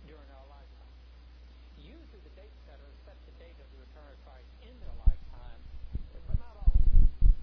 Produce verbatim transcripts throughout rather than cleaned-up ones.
during our lifetime. Usually the date setters set the date of the return of Christ in their lifetime, but not always.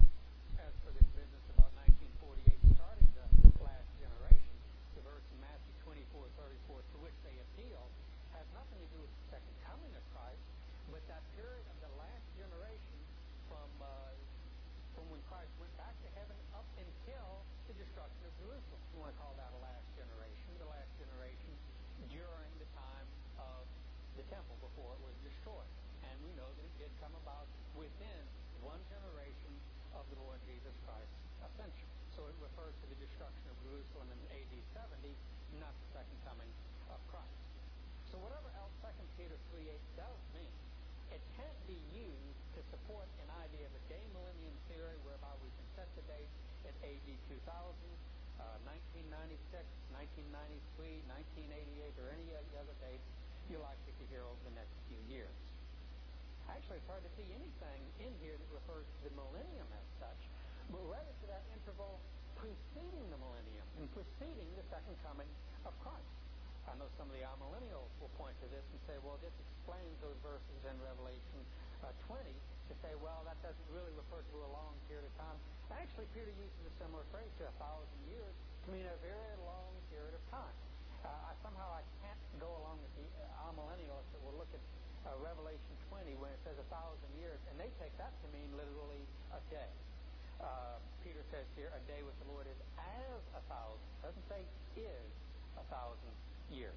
As for this business about nineteen forty-eight starting the last generation, the verse in Matthew twenty-four thirty-four to which they appeal has nothing to do with the second coming of Christ, but that period of the last generation from uh, from when Christ went back to heaven up until the destruction of Jerusalem. You want to call that a last generation, the last generation during the time of the temple before it was destroyed. And we know that it did come about within one generation of the Lord Jesus Christ's ascension. So it refers to the destruction of Jerusalem in A D seventy, not the second coming of Christ. So whatever else Second Peter three eight does mean, it can't be used to support an idea of a day millennium theory whereby we can set the date at A D two thousand, uh, nineteen ninety-six, nineteen ninety-three, nineteen eighty-eight, or any other date you likely to hear over the next few years. Actually, it's hard to see anything in here that refers to the millennium as such, but rather to that interval preceding the millennium and preceding the second coming of Christ. I know some of the amillennials will point to this and say, well, this explains those verses in Revelation uh, twenty to say, well, that doesn't really refer to a long period of time. Actually, Peter uses a similar phrase to a thousand years to mean a very long period of time. Uh, I, somehow I can't go along with the uh, amillennials that will look at uh, Revelation twenty when it says a thousand years, and they take that to mean literally a day. Uh, Peter says here, a day with the Lord is as a thousand. It doesn't say is a thousand years.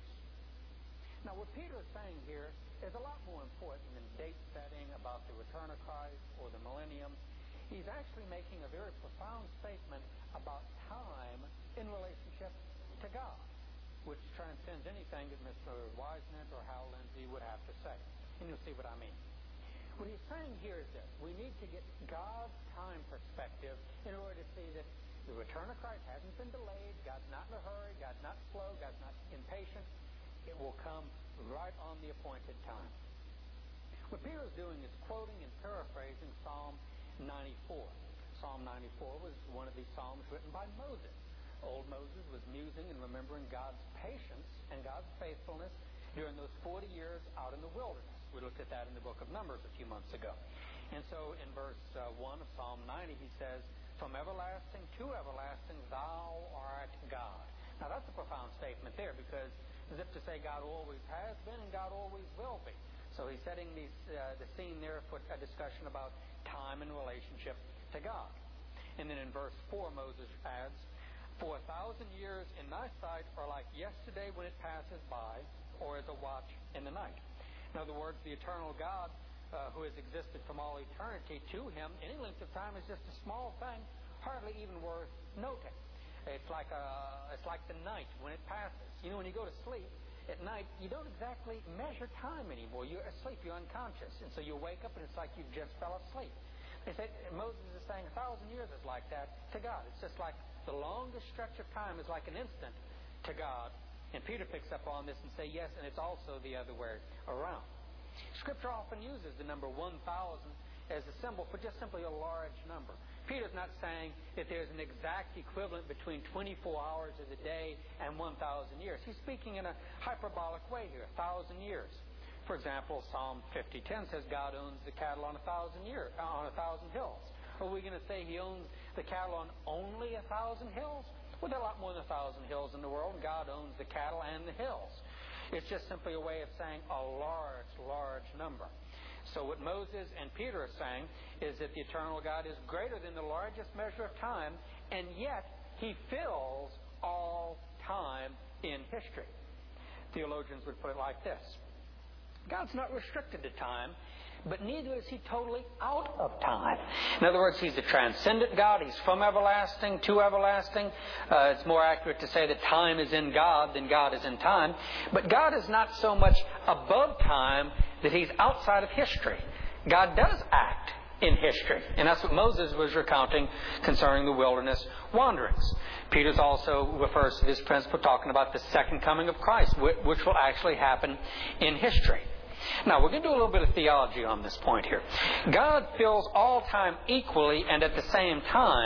Now, what Peter is saying here is a lot more important than date setting about the return of Christ or the millennium. He's actually making a very profound statement about time in relationship to God, which transcends anything that Mister Wiseman or Hal Lindsey would have to say. And you'll see what I mean. What he's saying here is this: we need to get God's time perspective in order to see that the return of Christ hasn't been delayed. God's not in a hurry. God's not slow. God's not impatient. It will come right on the appointed time. What Peter is doing is quoting and paraphrasing Psalm ninety-four. Psalm ninety-four was one of these psalms written by Moses. Old Moses was musing and remembering God's patience and God's faithfulness during those forty years out in the wilderness. We looked at that in the book of Numbers a few months ago. And so in verse uh, one of Psalm ninety, he says, from everlasting to everlasting, thou art God. Now that's a profound statement there, because as if to say God always has been and God always will be. So he's setting these, uh, the scene there for a discussion about time in relationship to God. And then in verse four, Moses adds, for a thousand years in thy sight are like yesterday when it passes by, or as a watch in the night. In other words, the eternal God uh, who has existed from all eternity, to him, any length of time is just a small thing, hardly even worth noting. It's like a, it's like the night when it passes. You know, when you go to sleep at night, you don't exactly measure time anymore. You're asleep, you're unconscious. And so you wake up and it's like you just fell asleep. They say, Moses is saying a thousand years is like that to God. It's just like the longest stretch of time is like an instant to God. And Peter picks up on this and say, yes, and it's also the other way around. Scripture often uses the number one thousand as a symbol for just simply a large number. Peter's not saying that there's an exact equivalent between twenty-four hours of the day and one thousand years. He's speaking in a hyperbolic way here, a thousand years. For example, Psalm fifty ten says God owns the cattle on a thousand years, on a thousand hills. Are we going to say he owns the cattle on only a thousand hills? Well, there are a lot more than a thousand hills in the world, and God owns the cattle and the hills. It's just simply a way of saying a large, large number. So what Moses and Peter are saying is that the eternal God is greater than the largest measure of time, and yet he fills all time in history. Theologians would put it like this: God's not restricted to time, but neither is he totally out of time. In other words, he's a transcendent God. He's from everlasting to everlasting. Uh, it's more accurate to say that time is in God than God is in time. But God is not so much above time that he's outside of history. God does act in history. And that's what Moses was recounting concerning the wilderness wanderings. Peter also refers to this principle talking about the second coming of Christ, which will actually happen in history. Now, we're going to do a little bit of theology on this point here. God fills all time equally and at the same time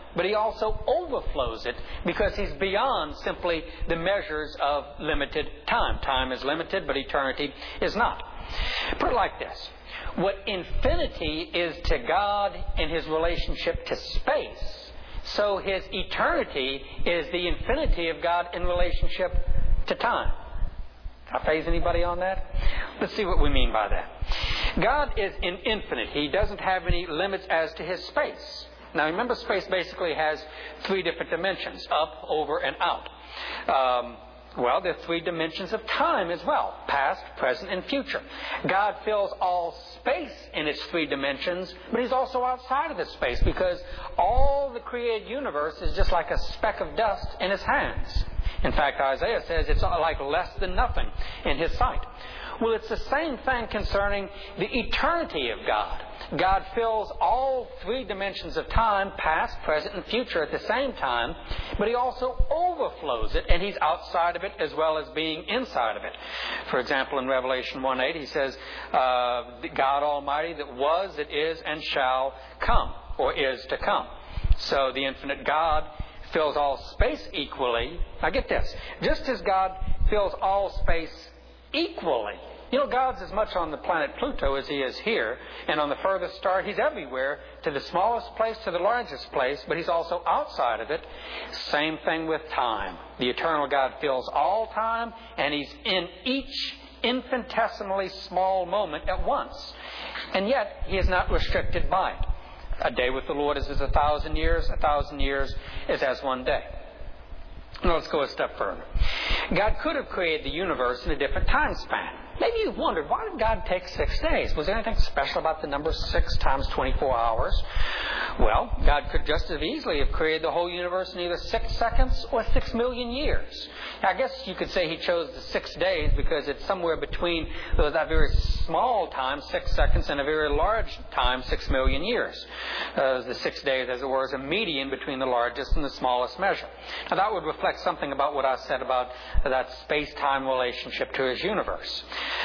but He also overflows it because He's beyond simply the measures of limited time. Time is limited, but eternity is not. Put it like this. What infinity is to God in His relationship to space, so His eternity is the infinity of God in relationship to time. Did I phase anybody on that? Let's see what we mean by that. God is in infinite. He doesn't have any limits as to His space. Now remember, space basically has three different dimensions, up, over, and out. Um, well, there are three dimensions of time as well, past, present, and future. God fills all space in its three dimensions, but He's also outside of this space because all the created universe is just like a speck of dust in His hands. In fact, Isaiah says it's like less than nothing in His sight. Well, it's the same thing concerning the eternity of God. God fills all three dimensions of time, past, present, and future at the same time, but He also overflows it, and He's outside of it as well as being inside of it. For example, in Revelation one eight, He says, uh, God Almighty that was, that is, and shall come, or is to come. So the infinite God fills all space equally. Now get this. Just as God fills all space equally. You know, God's as much on the planet Pluto as He is here. And on the furthest star, He's everywhere, to the smallest place to the largest place, but He's also outside of it. Same thing with time. The eternal God fills all time, and He's in each infinitesimally small moment at once. And yet, He is not restricted by it. A day with the Lord is as a thousand years. A thousand years is as one day. Now let's go a step further. God could have created the universe in a different time span. Maybe you've wondered, why did God take six days? Was there anything special about the number six times twenty-four hours? Well, God could just as easily have created the whole universe in either six seconds or six million years. Now, I guess you could say He chose the six days because it's somewhere between that very small time, six seconds, and a very large time, six million years. Uh, the six days, as it were, is a median between the largest and the smallest measure. Now, that would reflect something about what I said about that space-time relationship to His universe.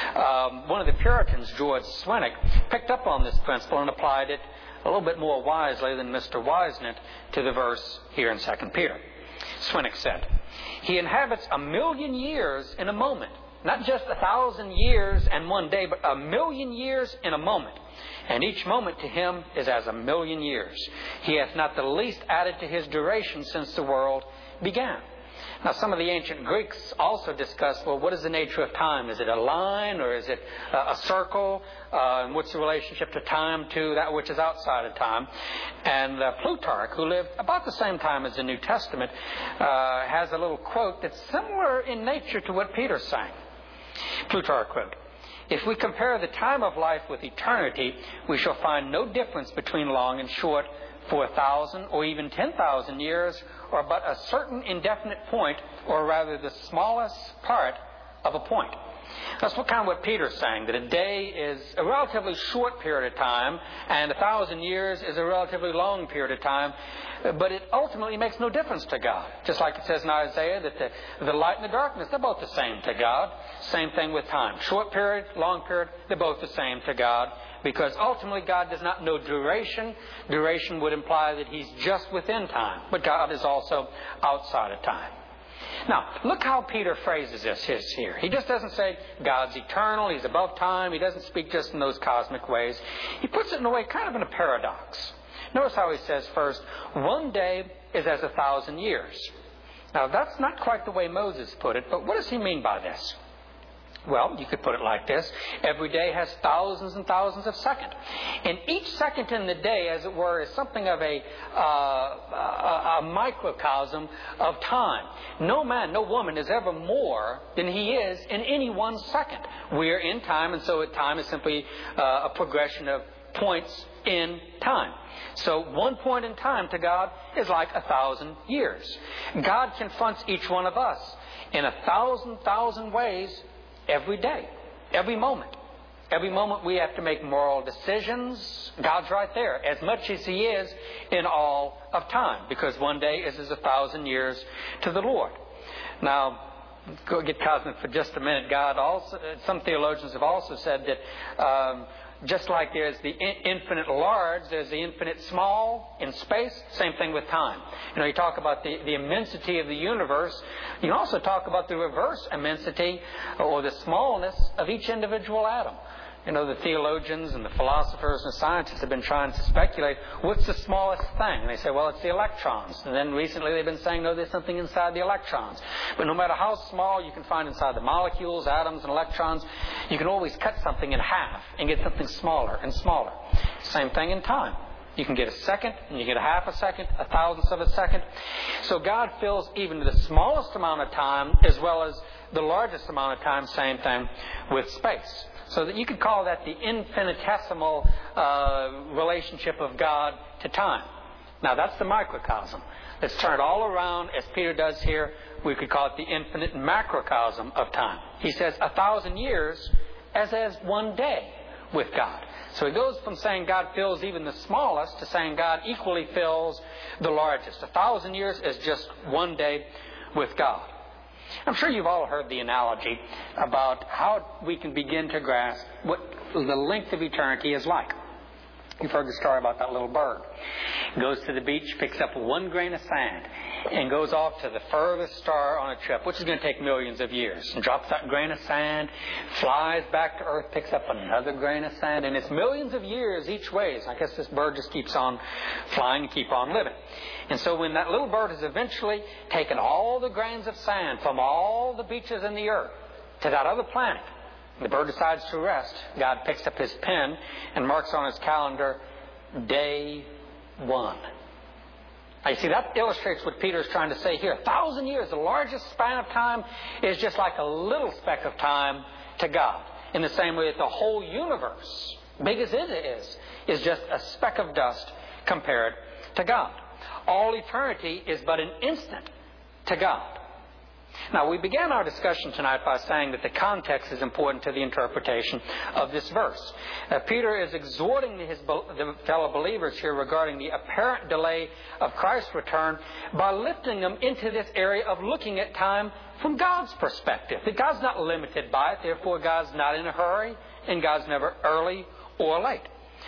Um, one of the Puritans, George Swinnock, picked up on this principle and applied it a little bit more wisely than Mister Wisenett to the verse here in Second Peter. Swinnock said, He inhabits a million years in a moment. Not just a thousand years and one day, but a million years in a moment. And each moment to Him is as a million years. He hath not the least added to His duration since the world began. Now, some of the ancient Greeks also discussed, well, what is the nature of time? Is it a line or is it uh, a circle? Uh, and what's the relationship to time to that which is outside of time? And uh, Plutarch, who lived about the same time as the New Testament, uh, has a little quote that's similar in nature to what Peter's saying. Plutarch quote, If we compare the time of life with eternity, we shall find no difference between long and short, for a thousand or even ten thousand years, or but a certain indefinite point, or rather the smallest part of a point. That's what kind of what Peter's saying, that a day is a relatively short period of time, and a thousand years is a relatively long period of time, but it ultimately makes no difference to God. Just like it says in Isaiah that the, the light and the darkness, they're both the same to God. Same thing with time. Short period, long period, they're both the same to God. Because ultimately God does not know duration. Duration would imply that He's just within time. But God is also outside of time. Now, look how Peter phrases this here. He just doesn't say God's eternal, He's above time. He doesn't speak just in those cosmic ways. He puts it in a way kind of in a paradox. Notice how he says first, one day is as a thousand years. Now, that's not quite the way Moses put it, but what does he mean by this? Well, you could put it like this. Every day has thousands and thousands of seconds. And each second in the day, as it were, is something of a, uh, a, a microcosm of time. No man, no woman is ever more than he is in any one second. We are in time, and so time is simply uh, a progression of points in time. So one point in time to God is like a thousand years. God confronts each one of us in a thousand, thousand ways every day, every moment. Every moment we have to make moral decisions. God's right there, as much as He is in all of time, because one day is as a thousand years to the Lord. Now, go get cosmic for just a minute. God also, some theologians have also said that um, just like there's the in- infinite large, there's the infinite small in space, same thing with time. You know, you talk about the, the immensity of the universe. You can also talk about the reverse immensity or the smallness of each individual atom. You know, the theologians and the philosophers and scientists have been trying to speculate, what's the smallest thing? And they say, well, it's the electrons. And then recently they've been saying, no, there's something inside the electrons. But no matter how small you can find inside the molecules, atoms, and electrons, you can always cut something in half and get something smaller and smaller. Same thing in time. You can get a second, and you get a half a second, a thousandth of a second. So God fills even the smallest amount of time as well as the largest amount of time, same thing, with space. So that you could call that the infinitesimal uh, relationship of God to time. Now that's the microcosm. Let's turn it all around, as Peter does here. We could call it the infinite macrocosm of time. He says a thousand years as as one day with God. So he goes from saying God fills even the smallest to saying God equally fills the largest. A thousand years is just one day with God. I'm sure you've all heard the analogy about how we can begin to grasp what the length of eternity is like. You've heard the story about that little bird. Goes to the beach, picks up one grain of sand, and goes off to the furthest star on a trip, which is going to take millions of years, and drops that grain of sand, flies back to Earth, picks up another grain of sand, and it's millions of years each way. So I guess this bird just keeps on flying and keep on living. And so when that little bird has eventually taken all the grains of sand from all the beaches in the Earth to that other planet, the bird decides to rest. God picks up his pen and marks on his calendar, day one. Now you see, that illustrates what Peter is trying to say here. A thousand years, the largest span of time, is just like a little speck of time to God. In the same way that the whole universe, big as it is, is just a speck of dust compared to God. All eternity is but an instant to God. Now, we began our discussion tonight by saying that the context is important to the interpretation of this verse. Uh, Peter is exhorting his the fellow believers here regarding the apparent delay of Christ's return by lifting them into this area of looking at time from God's perspective. That God's not limited by it, therefore God's not in a hurry, and God's never early or late.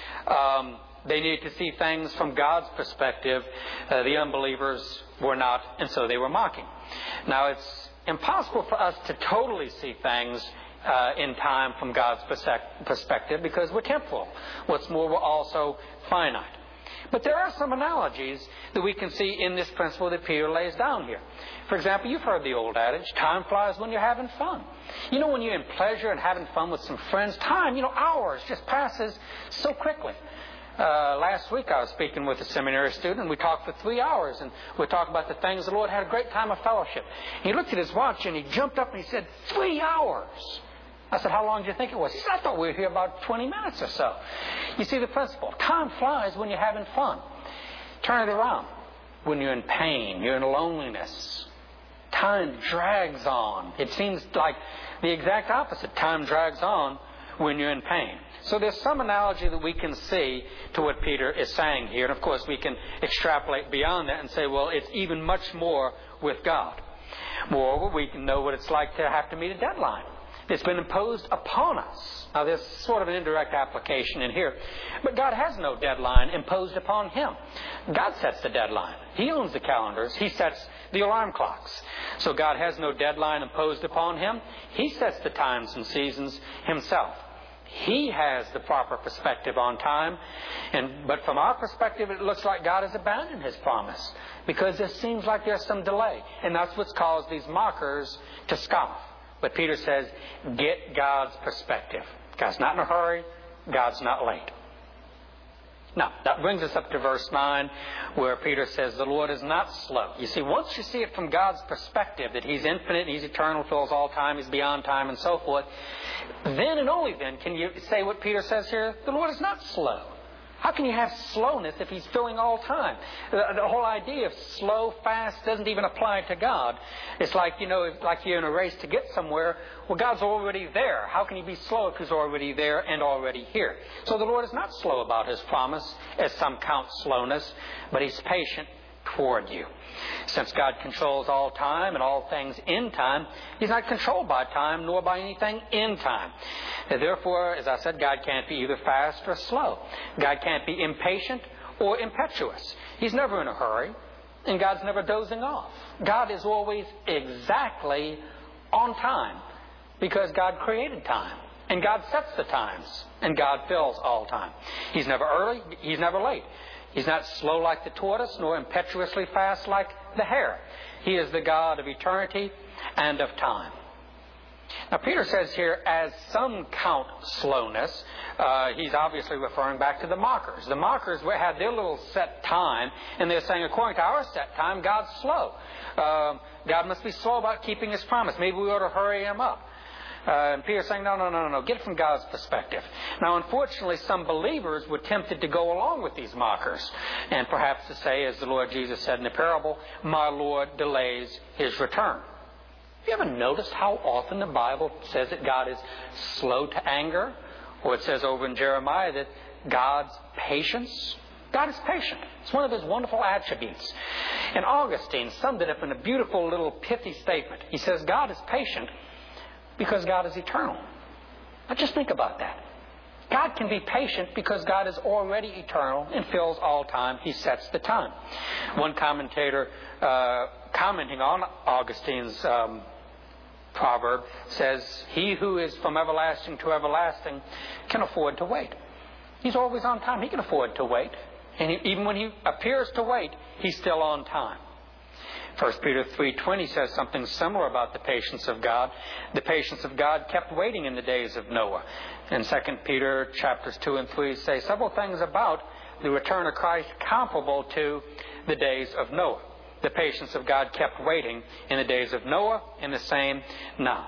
Um, they needed to see things from God's perspective. Uh, the unbelievers were not, and so they were mocking. Now, it's impossible for us to totally see things uh, in time from God's perspective because we're temporal. What's more, we're also finite. But there are some analogies that we can see in this principle that Peter lays down here. For example, you've heard the old adage, time flies when you're having fun. You know, when you're in pleasure and having fun with some friends, time, you know, hours just passes so quickly. Uh, last week I was speaking with a seminary student, and we talked for three hours, and we talked about the things the Lord. Had a great time of fellowship. He looked at his watch, and he jumped up and he said, three hours. I said, how long do you think it was? He said, I thought we were here about twenty minutes or so. You see the principle. Time flies when you're having fun. Turn it around. When you're in pain, you're in loneliness, time drags on. It seems like the exact opposite. Time drags on when you're in pain. So there's some analogy that we can see to what Peter is saying here. And of course we can extrapolate beyond that and say, well, it's even much more with God. Moreover, we can know what it's like to have to meet a deadline. It's been imposed upon us. Now there's sort of an indirect application in here. But God has no deadline imposed upon Him. God sets the deadline. He owns the calendars. He sets the alarm clocks. So God has no deadline imposed upon Him. He sets the times and seasons Himself. He has the proper perspective on time. and But from our perspective, it looks like God has abandoned His promise because it seems like there's some delay. And that's what's caused these mockers to scoff. But Peter says, get God's perspective. God's not in a hurry. God's not late. Now, that brings us up to verse nine, where Peter says, the Lord is not slow. You see, once you see it from God's perspective, that He's infinite, He's eternal, fills all time, He's beyond time, and so forth, then and only then can you say what Peter says here, the Lord is not slow. How can you have slowness if He's filling all time? The, the whole idea of slow, fast doesn't even apply to God. It's like, you know, like you're in a race to get somewhere. Well, God's already there. How can He be slow if He's already there and already here? So the Lord is not slow about His promise, as some count slowness, but He's patient, toward you. Since God controls all time and all things in time, He's not controlled by time nor by anything in time. And therefore, as I said, God can't be either fast or slow. God can't be impatient or impetuous. He's never in a hurry, and God's never dozing off. God is always exactly on time because God created time, and God sets the times, and God fills all time. He's never early, He's never late. He's not slow like the tortoise, nor impetuously fast like the hare. He is the God of eternity and of time. Now, Peter says here, as some count slowness, uh, he's obviously referring back to the mockers. The mockers had their little set time, and they're saying, according to our set time, God's slow. Uh, God must be slow about keeping His promise. Maybe we ought to hurry Him up. Uh, and Peter's saying, no, no, no, no, no. Get it from God's perspective. Now, unfortunately, some believers were tempted to go along with these mockers, and perhaps to say, as the Lord Jesus said in the parable, my Lord delays His return. Have you ever noticed how often the Bible says that God is slow to anger? Or it says over in Jeremiah that God's patience. God is patient. It's one of His wonderful attributes. And Augustine summed it up in a beautiful little pithy statement. He says, God is patient because God is eternal. Now just think about that. God can be patient because God is already eternal and fills all time. He sets the time. One commentator uh, commenting on Augustine's um, proverb says, he who is from everlasting to everlasting can afford to wait. He's always on time. He can afford to wait. And he, even when He appears to wait, He's still on time. First Peter three twenty says something similar about the patience of God. The patience of God kept waiting in the days of Noah. And Second Peter chapters two and three say several things about the return of Christ comparable to the days of Noah. The patience of God kept waiting in the days of Noah, and the same now.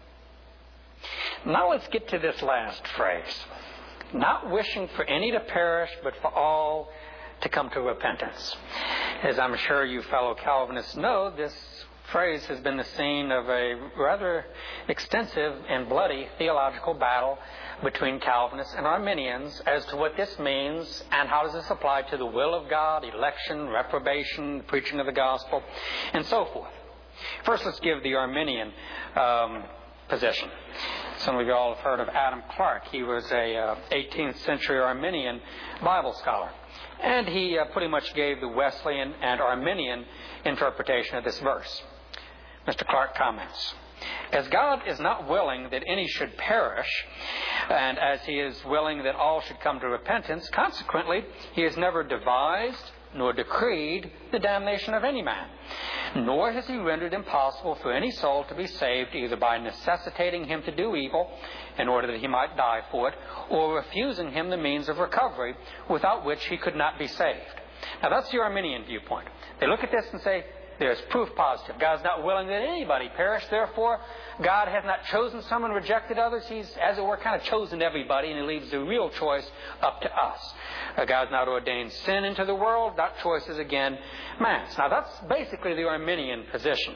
Now let's get to this last phrase. Not wishing for any to perish, but for all to come to repentance. As I'm sure you fellow Calvinists know, this phrase has been the scene of a rather extensive and bloody theological battle between Calvinists and Arminians as to what this means and how does this apply to the will of God, election, reprobation, preaching of the gospel, and so forth. First, let's give the Arminian um, position. Some of you all have heard of Adam Clarke. He was a uh, eighteenth century Arminian Bible scholar. And he uh, pretty much gave the Wesleyan and Arminian interpretation of this verse. Mister Clarke comments, as God is not willing that any should perish, and as He is willing that all should come to repentance, consequently, He has never devised nor decreed the damnation of any man, nor has He rendered impossible for any soul to be saved either by necessitating him to do evil in order that he might die for it, or refusing him the means of recovery without which he could not be saved. Now that's the Arminian viewpoint. They look at this and say, there's proof positive. God's not willing that anybody perish. Therefore, God has not chosen some and rejected others. He's, as it were, kind of chosen everybody, and He leaves the real choice up to us. Uh, God's not ordained sin into the world. That choice is, again, man's. Now, that's basically the Arminian position.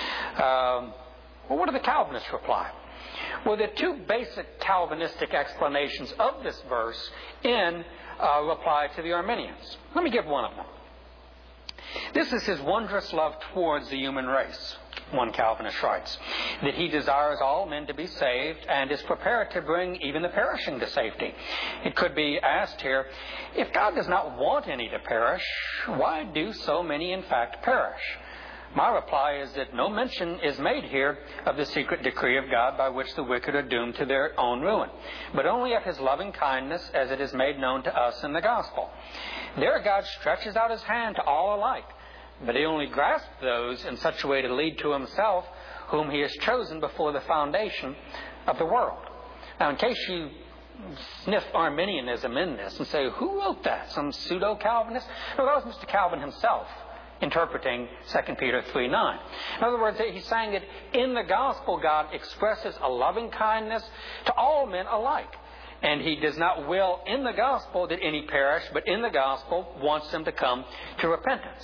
Um, well, what do the Calvinists reply? Well, there are two basic Calvinistic explanations of this verse in uh, reply to the Arminians. Let me give one of them. This is His wondrous love towards the human race, one Calvinist writes, that He desires all men to be saved and is prepared to bring even the perishing to safety. It could be asked here, if God does not want any to perish, why do so many in fact perish? My reply is that no mention is made here of the secret decree of God by which the wicked are doomed to their own ruin, but only of His loving kindness as it is made known to us in the gospel. There God stretches out His hand to all alike, but He only grasps those in such a way to lead to Himself whom He has chosen before the foundation of the world. Now, in case you sniff Arminianism in this and say, who wrote that? Some pseudo-Calvinist? No, that was Mister Calvin himself, interpreting Second Peter three nine. In other words, he's saying that in the gospel, God expresses a loving kindness to all men alike. And He does not will in the gospel that any perish, but in the gospel wants them to come to repentance.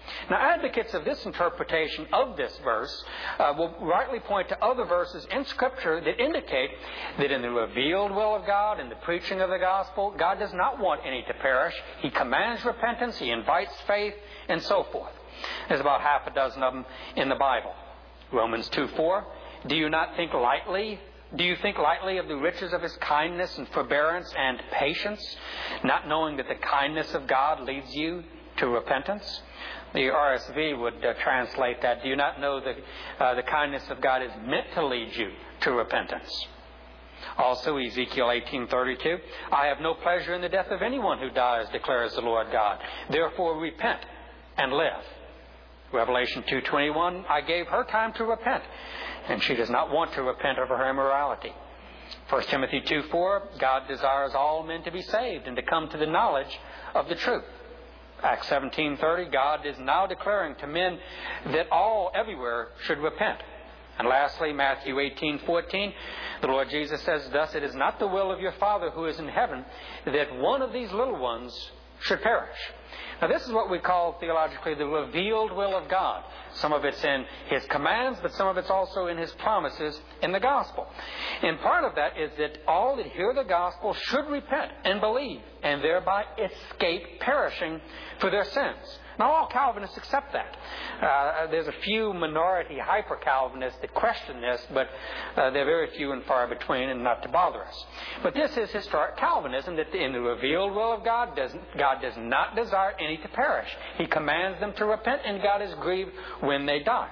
Now, advocates of this interpretation of this verse uh, will rightly point to other verses in Scripture that indicate that in the revealed will of God, in the preaching of the gospel, God does not want any to perish. He commands repentance, He invites faith, and so forth. There's about half a dozen of them in the Bible. Romans two four, do you not think lightly? Do you think lightly of the riches of His kindness and forbearance and patience, not knowing that the kindness of God leads you to repentance? The R S V would uh, translate that, do you not know that uh, the kindness of God is meant to lead you to repentance? Also, Ezekiel eighteen thirty-two, I have no pleasure in the death of anyone who dies, declares the Lord God. Therefore repent and live. Revelation two twenty-one, I gave her time to repent, and she does not want to repent of her immorality. First Timothy two four, God desires all men to be saved and to come to the knowledge of the truth. Acts seventeen thirty, God is now declaring to men that all everywhere should repent. And lastly, Matthew eighteen fourteen, the Lord Jesus says, thus it is not the will of your Father who is in heaven that one of these little ones should perish. Now, this is what we call theologically the revealed will of God. Some of it's in His commands, but some of it's also in His promises in the gospel. And part of that is that all that hear the gospel should repent and believe, and thereby escape perishing for their sins. Now, all Calvinists accept that. Uh, there's a few minority hyper-Calvinists that question this, but uh, they're very few and far between, and not to bother us. But this is historic Calvinism, that in the revealed will of God, does, God does not desire any to perish. He commands them to repent, and God is grieved when they die.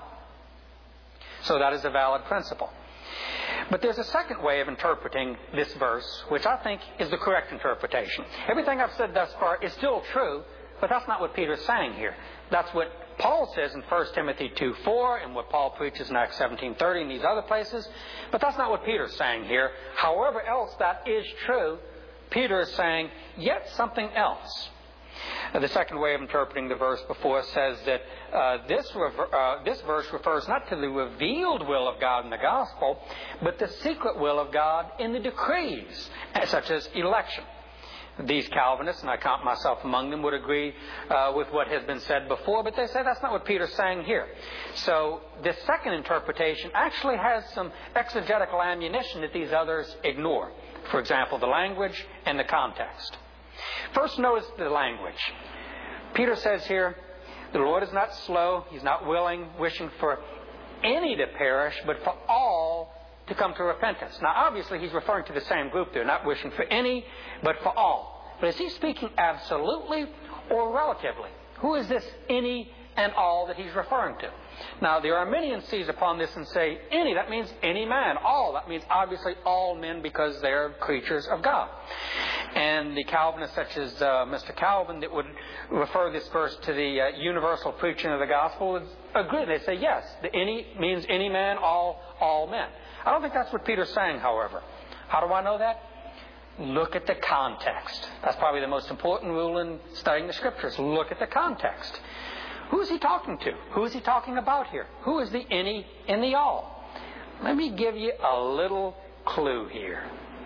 So that is a valid principle. But there's a second way of interpreting this verse, which I think is the correct interpretation. Everything I've said thus far is still true, but that's not what Peter's saying here. That's what Paul says in First Timothy two four, and what Paul preaches in Acts seventeen thirty and these other places. But that's not what Peter's saying here. However else that is true, Peter is saying yet something else. Uh, the second way of interpreting the verse before says that uh, this, rever- uh, this verse refers not to the revealed will of God in the gospel, but the secret will of God in the decrees, such as election. These Calvinists, and I count myself among them, would agree uh, with what has been said before, but they say that's not what Peter's saying here. So this second interpretation actually has some exegetical ammunition that these others ignore. For example, the language and the context. First, notice the language. Peter says here, the Lord is not slow, He's not willing, wishing for any to perish, but for all to come to repentance. Now, obviously, he's referring to the same group there, not wishing for any, but for all. But is he speaking absolutely or relatively? Who is this any and all that he's referring to? Now, the Arminian sees upon this and say, any, that means any man. All, that means obviously all men because they're creatures of God. And the Calvinists, such as uh, Mister Calvin, that would refer this verse to the uh, universal preaching of the gospel, would agree. They say, yes, the any means any man, all, all men. I don't think that's what Peter's saying, however. How do I know that? Look at the context. That's probably the most important rule in studying the Scriptures. Look at the context. Who is he talking to? Who is he talking about here? Who is the any and the all? Let me give you a little clue here.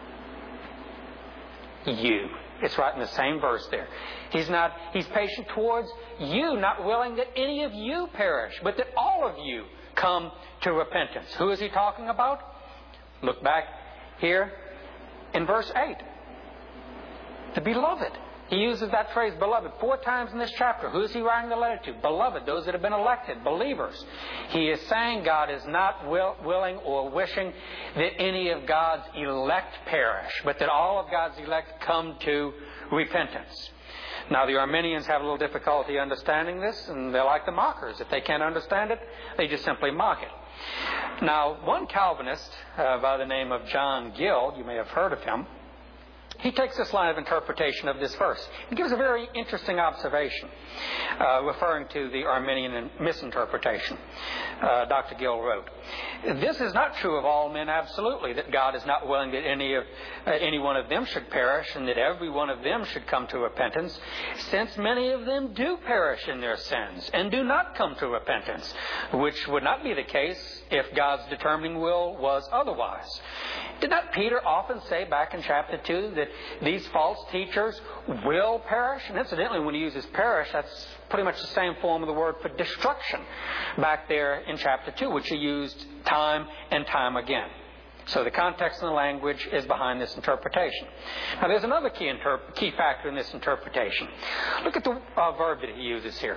You. It's right in the same verse there. He's not, he's patient towards you, not willing that any of you perish, but that all of you come to repentance. Who is he talking about? Look back here in verse eight. The beloved. He uses that phrase, beloved, four times in this chapter. Who is he writing the letter to? Beloved, those that have been elected, believers. He is saying God is not will, willing or wishing that any of God's elect perish, but that all of God's elect come to repentance. Now, the Arminians have a little difficulty understanding this, and they're like the mockers. If they can't understand it, they just simply mock it. Now, one Calvinist uh, by the name of John Gill, you may have heard of him, he takes this line of interpretation of this verse. He gives a very interesting observation, uh, referring to the Arminian misinterpretation. Uh, Doctor Gill wrote, this is not true of all men absolutely, that God is not willing that any of uh, any one of them should perish, and that every one of them should come to repentance, since many of them do perish in their sins and do not come to repentance, which would not be the case if God's determining will was otherwise. Did not Peter often say back in chapter two that these false teachers will perish. And incidentally, when he uses perish, that's pretty much the same form of the word for destruction back there in chapter two, which he used time and time again. So the context and the language is behind this interpretation. Now there's another key, interp- key factor in this interpretation. Look at the uh, verb that he uses here.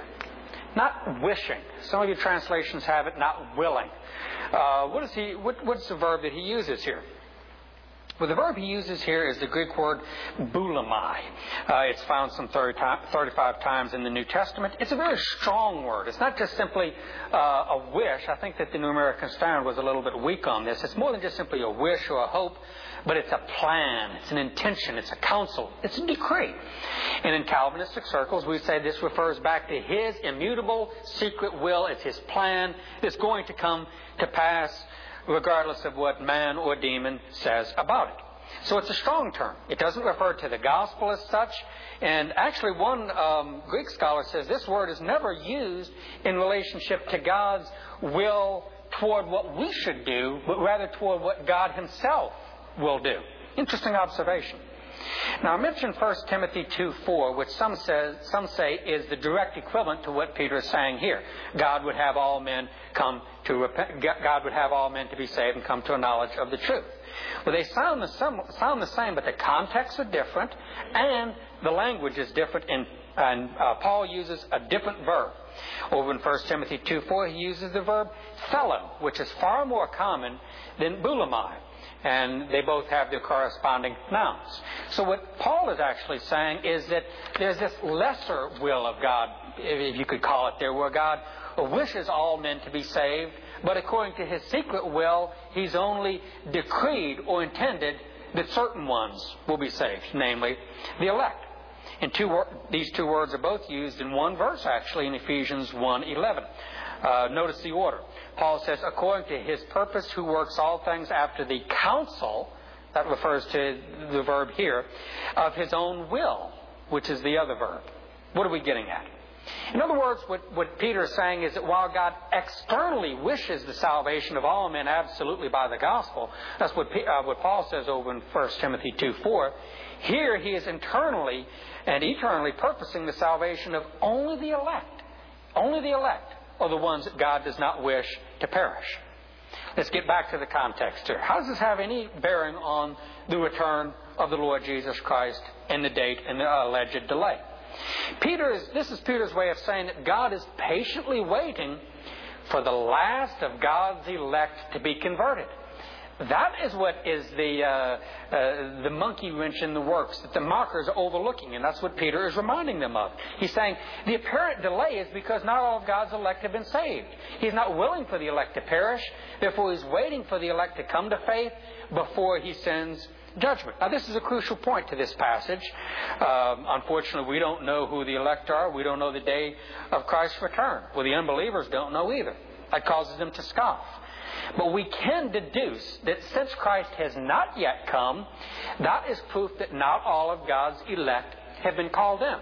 Not wishing. Some of your translations have it not willing. Uh, what is he? What, what's the verb that he uses here? Well, the verb he uses here is the Greek word boulamai. Uh, it's found some thirty, thirty-five times in the New Testament. It's a very strong word. It's not just simply uh, a wish. I think that the New American Standard was a little bit weak on this. It's more than just simply a wish or a hope, but it's a plan. It's an intention. It's a counsel. It's a decree. And in Calvinistic circles, we say this refers back to His immutable secret will. It's His plan that's going to come to pass, regardless of what man or demon says about it. So it's a strong term. It doesn't refer to the gospel as such. And actually one um, Greek scholar says this word is never used in relationship to God's will toward what we should do, but rather toward what God Himself will do. Interesting observation. Now I mentioned First Timothy two four, which some says, some say is the direct equivalent to what Peter is saying here. God would have all men come to repent. God would have all men to be saved and come to a knowledge of the truth. Well, they sound the, some, sound the same, but the contexts are different, and the language is different. And, and uh, Paul uses a different verb. Over in First Timothy two four, he uses the verb thelo, which is far more common than boulamai. And they both have their corresponding nouns. So what Paul is actually saying is that there's this lesser will of God, if you could call it there, where God wishes all men to be saved, but according to His secret will, He's only decreed or intended that certain ones will be saved, namely the elect. And two, these two words are both used in one verse, actually, in Ephesians one eleven. Uh, notice the order. Paul says, according to His purpose, who works all things after the counsel, that refers to the verb here, of His own will, which is the other verb. What are we getting at? In other words, what, what Peter is saying is that while God externally wishes the salvation of all men absolutely by the gospel, that's what, uh, what Paul says over in First Timothy two four, here He is internally and eternally purposing the salvation of only the elect. Only the elect are the ones that God does not wish to perish. Let's get back to the context here. How does this have any bearing on the return of the Lord Jesus Christ and the date and the alleged delay? Peter is, this is Peter's way of saying that God is patiently waiting for the last of God's elect to be converted. That is what is the uh, uh, the monkey wrench in the works that the mockers are overlooking, and that's what Peter is reminding them of. He's saying the apparent delay is because not all of God's elect have been saved. He's not willing for the elect to perish, therefore He's waiting for the elect to come to faith before He sends judgment. Now this is a crucial point to this passage. Um, unfortunately, we don't know who the elect are. We don't know the day of Christ's return. Well, the unbelievers don't know either. That causes them to scoff. But we can deduce that since Christ has not yet come, that is proof that not all of God's elect have been called in.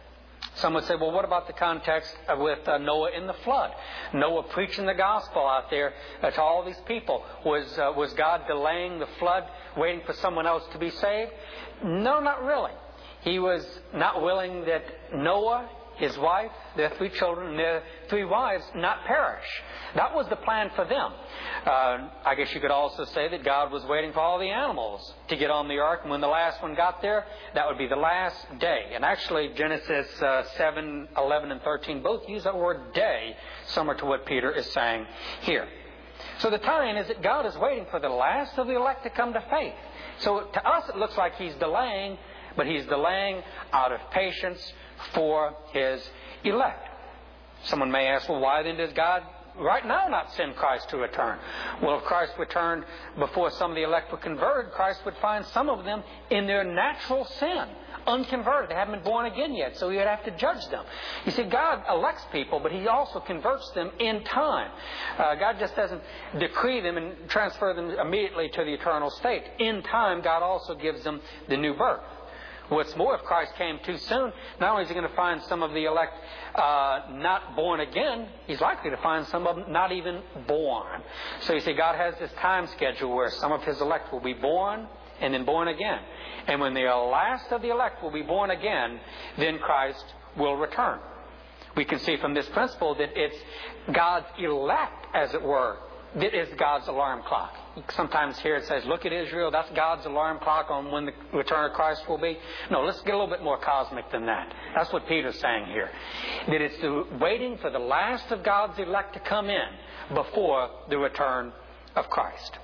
Some would say, well, what about the context with uh, Noah in the flood? Noah preaching the gospel out there uh, to all these people. Was, uh, was God delaying the flood, waiting for someone else to be saved? No, not really. He was not willing that Noah, his wife, their three children, and their three wives not perish. That was the plan for them. Uh, I guess you could also say that God was waiting for all the animals to get on the ark, and when the last one got there, that would be the last day. And actually, Genesis uh, seven, eleven, and thirteen both use that word day, similar to what Peter is saying here. So the tie-in is that God is waiting for the last of the elect to come to faith. So to us it looks like He's delaying, but He's delaying out of patience for His elect. Someone may ask, well, why then does God right now not send Christ to return? Well, if Christ returned before some of the elect were converted, Christ would find some of them in their natural sin, unconverted. They haven't been born again yet, so He would have to judge them. You see, God elects people, but He also converts them in time. Uh, God just doesn't decree them and transfer them immediately to the eternal state. In time, God also gives them the new birth. What's more, if Christ came too soon, not only is He going to find some of the elect uh, not born again, He's likely to find some of them not even born. So you see, God has this time schedule where some of His elect will be born and then born again. And when the last of the elect will be born again, then Christ will return. We can see from this principle that it's God's elect, as it were, that is God's alarm clock. Sometimes here it says, look at Israel, that's God's alarm clock on when the return of Christ will be. No, let's get a little bit more cosmic than that. That's what Peter's saying here. That it's the waiting for the last of God's elect to come in before the return of Christ.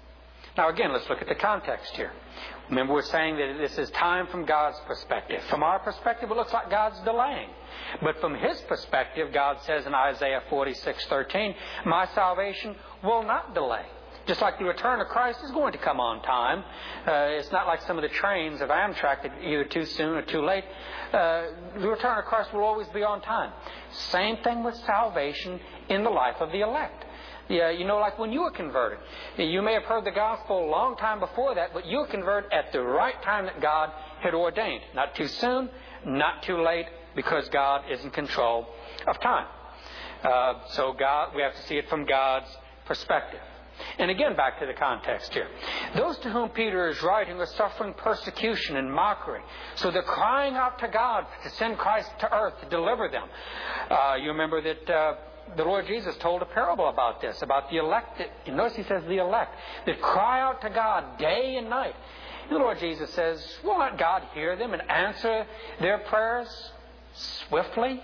Now again, let's look at the context here. Remember, we're saying that this is time from God's perspective. From our perspective, it looks like God's delaying. But from His perspective, God says in Isaiah forty-six thirteen, my salvation will not delay. Just like the return of Christ is going to come on time. Uh, it's not like some of the trains of Amtrak that either too soon or too late. Uh, the return of Christ will always be on time. Same thing with salvation in the life of the elect. Yeah, you know, like when you were converted. You may have heard the gospel a long time before that, but you were converted at the right time that God had ordained. Not too soon, not too late, because God is in control of time. Uh, so God, we have to see it from God's perspective. And again, back to the context here. Those to whom Peter is writing are suffering persecution and mockery. So they're crying out to God to send Christ to earth to deliver them. Uh, you remember that uh, the Lord Jesus told a parable about this, about the elect. That, notice He says the elect, that cry out to God day and night. And the Lord Jesus says, will not God hear them and answer their prayers swiftly?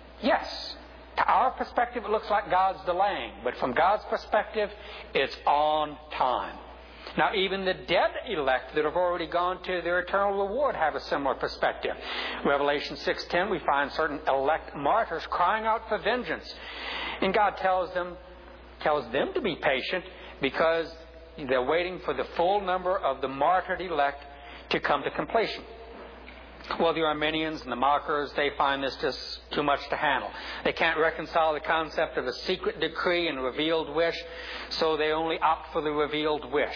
Yes. To our perspective, it looks like God's delaying. But from God's perspective, it's on time. Now, even the dead elect that have already gone to their eternal reward have a similar perspective. Revelation six ten, we find certain elect martyrs crying out for vengeance. And God tells them, tells them to be patient because they're waiting for the full number of the martyred elect to come to completion. Well, the Arminians and the mockers, they find this just too much to handle. They can't reconcile the concept of a secret decree and revealed wish, so they only opt for the revealed wish.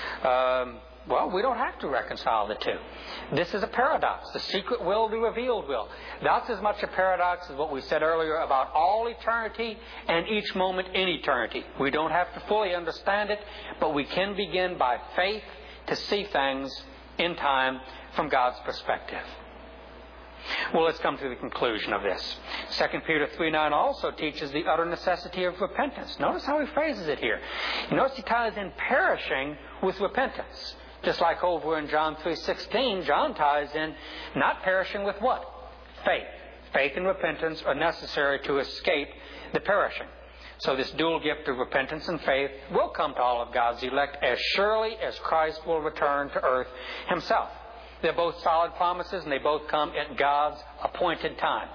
Um, well, we don't have to reconcile the two. This is a paradox. The secret will, the revealed will. That's as much a paradox as what we said earlier about all eternity and each moment in eternity. We don't have to fully understand it, but we can begin by faith to see things in time from God's perspective. Well, let's come to the conclusion of this. Second Peter three nine also teaches the utter necessity of repentance. Notice how he phrases it here. Notice he ties in perishing with repentance. Just like over in John three sixteen, John ties in not perishing with what? Faith. Faith and repentance are necessary to escape the perishing. So this dual gift of repentance and faith will come to all of God's elect as surely as Christ will return to earth Himself. They're both solid promises, and they both come at God's appointed time.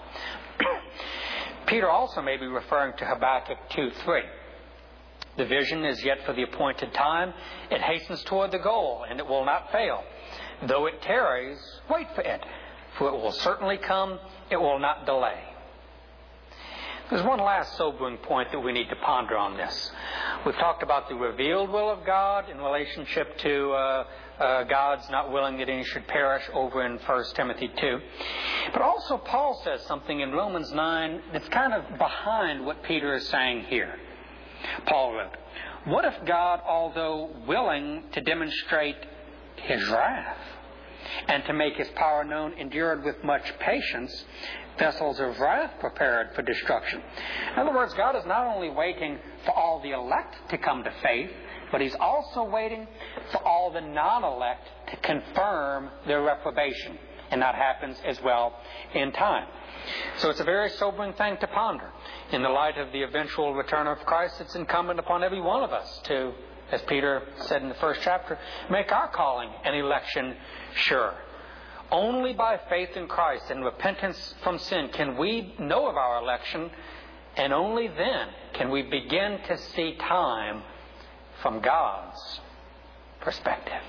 Peter also may be referring to Habakkuk two three. The vision is yet for the appointed time. It hastens toward the goal, and it will not fail. Though it tarries, wait for it, for it will certainly come, it will not delay. There's one last sobering point that we need to ponder on this. We've talked about the revealed will of God in relationship to uh, uh, God's not willing that any should perish over in First Timothy two. But also Paul says something in Romans nine that's kind of behind what Peter is saying here. Paul wrote, what if God, although willing to demonstrate His wrath and to make His power known, endured with much patience vessels of wrath prepared for destruction? In other words, God is not only waiting for all the elect to come to faith, but He's also waiting for all the non-elect to confirm their reprobation. And that happens as well in time. So it's a very sobering thing to ponder. In the light of the eventual return of Christ, it's incumbent upon every one of us to, as Peter said in the first chapter, make our calling and election sure. Only by faith in Christ and repentance from sin can we know of our election, and only then can we begin to see time from God's perspective.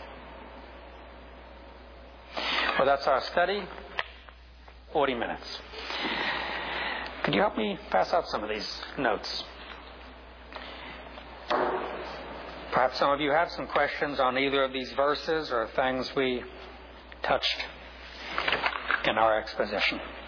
Well, that's our study. forty minutes. Could you help me pass out some of these notes? Perhaps some of you have some questions on either of these verses or things we touched in our exposition.